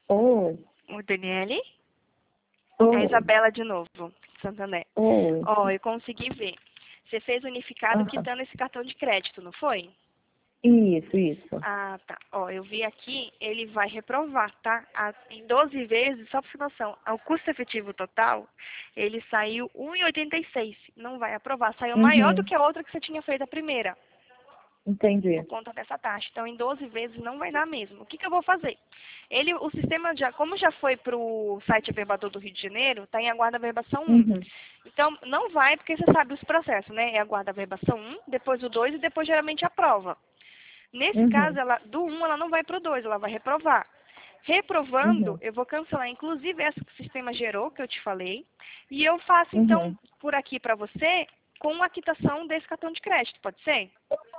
Oi. O Daniele? É a Oi. Isabela de novo, Santander. Oi. Ó, eu consegui ver. Você fez unificado Aham. quitando esse cartão de crédito, não foi? Isso, isso. Ah, tá. Ó, eu vi aqui, ele vai reprovar, tá? Em 12 vezes, só pra você ter noção, o custo efetivo total, ele saiu 1,86. Não vai aprovar. Saiu maior do Uhum. que a outra que você tinha feito a primeira, por Entendi. conta dessa taxa. Então, em 12 vezes não vai dar mesmo. O que, que eu vou fazer? O sistema já, como já foi para o site Averbador do Rio de Janeiro, está em aguarda averbação 1. Uhum. Então, não vai, porque você sabe os processos, né? É aguarda averbação 1, depois o 2 e depois geralmente aprova. Nesse caso, Uhum. do 1 ela não vai para o 2, ela vai reprovar. Reprovando, Uhum. eu vou cancelar, inclusive, essa que o sistema gerou, que eu te falei, e eu faço, então, Uhum. por aqui para você, com a quitação desse cartão de crédito, pode ser?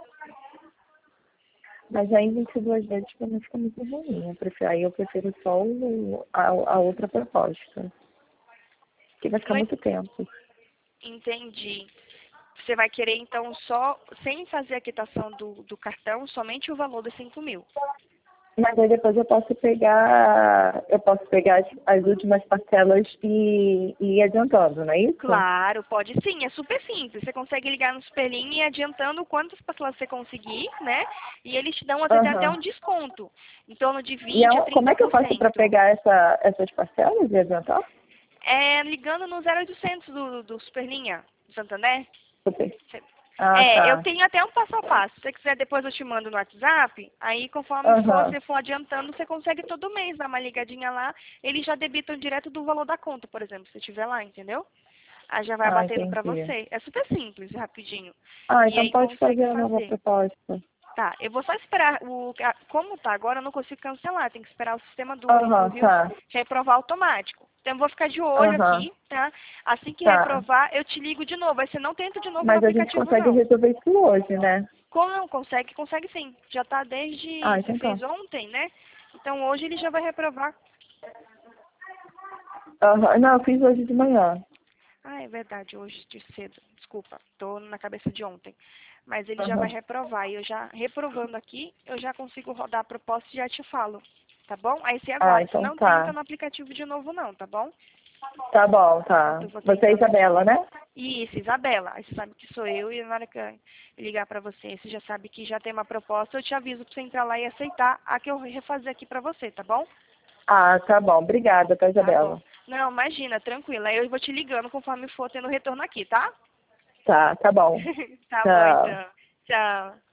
Mas aí 22 vezes pra mim fica muito ruim. Aí eu prefiro só a outra proposta. Porque vai ficar Não muito tempo. entendi. Você vai querer, então, só, sem fazer a quitação do cartão, somente o valor dos 5 mil. Mas aí depois eu posso pegar as últimas parcelas e ir adiantando, não é isso? Claro, pode sim, é super simples. Você consegue ligar no Superlinha e ir adiantando quantas parcelas você conseguir, né? E eles te dão até um Aham. desconto, em torno de E 20 a como é que eu faço para 30%. pegar essas parcelas e adiantar? É, ligando no 0800 do Superlinha, do Santander. Super. Cê- Ah, É, eu tá. tenho até um passo a passo. Se você quiser, depois eu te mando no WhatsApp. Aí, conforme Aham. você for adiantando, você consegue todo mês dar uma ligadinha lá. Eles já debitam direto do valor da conta, por exemplo, se tiver lá, entendeu? Aí já vai Ah, batendo pra entendi. você. É super simples, rapidinho. Ah, E então aí pode consegue fazer a nova fazer. proposta. Tá, eu vou só esperar como tá agora, eu não consigo cancelar, tem que esperar o sistema do Aham, Rio tá. reprovar automático. Então eu vou ficar de olho Aham, aqui, tá? Assim que tá. reprovar, eu te ligo de novo. Aí você não tenta de novo no Mas a gente aplicativo, consegue não. resolver isso hoje, né? Como não consegue? Consegue sim. Já tá desde. Ah, Você então tá. fez ontem, né? Então hoje ele já vai reprovar. Aham. Não, eu fiz hoje de manhã. Ah, é verdade, hoje de cedo. Desculpa, tô na cabeça de ontem. Mas ele já vai Aham. reprovar. E eu já, reprovando aqui, eu já consigo rodar a proposta e já te falo. Tá bom? Aí você Ah, aguarda. Se então não tenta tá. no aplicativo de novo, não, tá bom? Tá bom, tá. Eu vou Você é tentando aqui. Isabela, né? Isso, Isabela. Aí você sabe que sou eu e na hora que eu ligar pra você, você já sabe que já tem uma proposta, eu te aviso pra você entrar lá e aceitar a que eu vou refazer aqui pra você, tá bom? Ah, tá bom. Obrigada, tá, Tá bom. Isabela? Não, imagina, tranquila. Aí eu vou te ligando conforme for tendo retorno aqui, tá? Tá, tá bom. Tá bom, Tchau. então. Tchau.